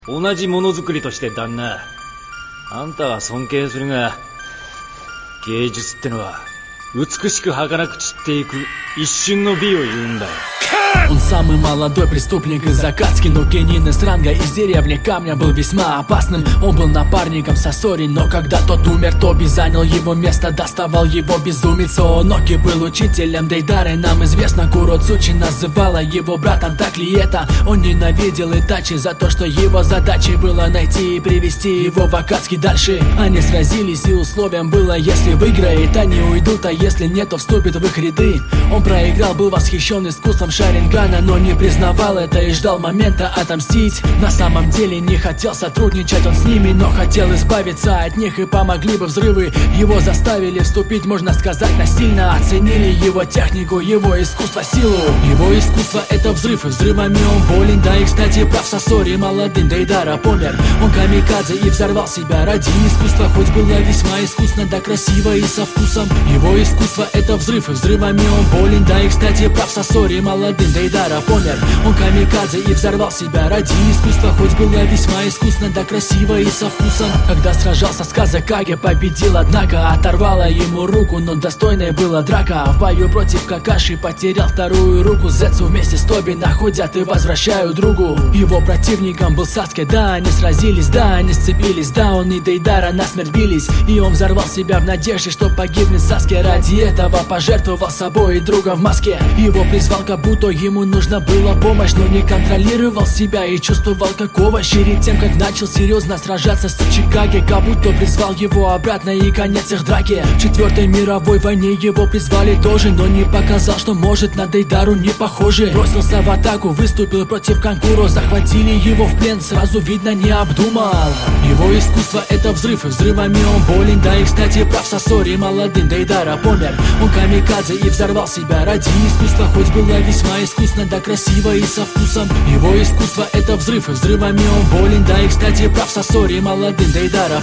同じものづくりとして旦那、あんたは尊敬するが、芸術ってのは美しく儚く散っていく一瞬の美を言うんだよ。 Он самый молодой преступник из Закатски, но генийный с ранга из деревни Камня был весьма опасным. Он был напарником Сосори, но когда тот умер, Тоби занял его место, доставал его безумец. Ооноки был учителем Дейдары, нам известно, Куроцучи называла его братом, так ли это? Он ненавидел Итачи за то, что его задачей было найти и привести его в Акатски дальше. Они сразились, и условием было, если выиграет, они уйдут, а если нет, то вступит в их ряды. Он проиграл, был восхищен искусством Шарингана, но не признавал это и ждал момента отомстить. На самом деле не хотел сотрудничать он с ними, но хотел избавиться от них, и помогли бы взрывы. Его заставили вступить, можно сказать, насильно. Оценили его технику, его искусство, силу. Его искусство — это взрыв, и взрывами он болен. Да и, кстати, прав Сосори, молодым Дейдара помер. Он камикадзе и взорвал себя ради искусства, хоть было весьма искусно, да красиво и со вкусом. Его искусство — это взрыв, и взрывами он болен. Да и, кстати, прав Сосори, молодым Дейдара помер. Он камикадзе и взорвал себя ради искусства, хоть было весьма искусно, да красиво и со вкусом. Когда сражался с Казакаге, победил, однако оторвала ему руку, но достойной была драка. В бою против Какаши потерял вторую руку. Зецу вместе с Тоби находят и возвращают другу. Его противником был Саске, да, они сразились, да, они сцепились, да, он и Дейдара насмерть бились. И он взорвал себя в надежде, что погибнет Саске. Ради этого пожертвовал собой и друга в маске. Его призвал Кабуто, ему нужна была помощь, но не контролировал себя и чувствовал как овощ. Перед тем, как начал серьезно сражаться с Чикаго, Кабуто призвал его обратно, и конец их драки. В 4-й мировой войне его призвали тоже, но не показал, что может, на Дейдару не похоже. Бросился в атаку, выступил против Канкуро, захватили его в плен, сразу видно не обдумал. Его искусство — это взрыв, и взрывами он болен. Да и, кстати, прав Сосори, молодым Дейдара помер. Он камикадзе и взорвал себя ради искусства, хоть было весьма искусно, да красиво и со вкусом. Его искусство — это взрыв, и взрывами он болен. Да и, кстати, прав Сосори, молодым Дейдара